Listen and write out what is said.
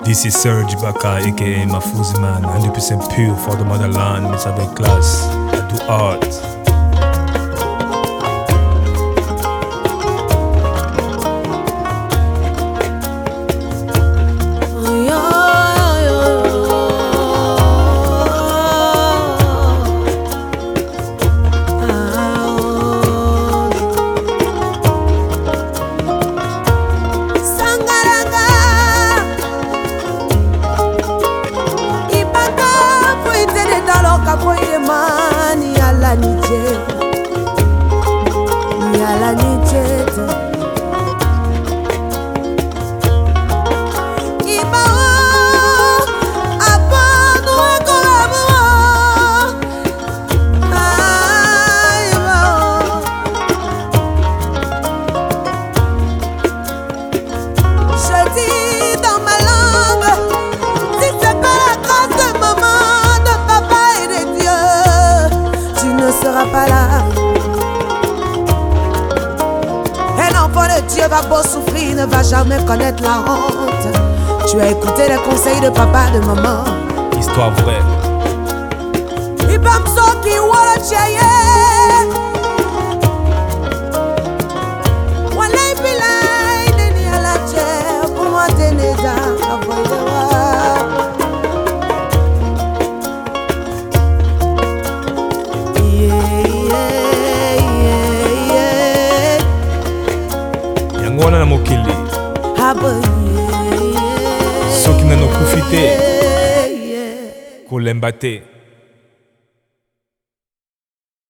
This is Serge Baka aka Mafuzi Man, 100% pure for the motherland, mais avec classe, I do art. Pas là. Un enfant de Dieu va beau souffrir, ne va jamais connaître la honte. Tu as écouté les conseils de papa, de maman. Histoire vraie. Ibamsoki wala cheye. Wala ibilai neni alache. Kuma teneza avoidewa. Wana na mokili soki nano kufite kolemba te.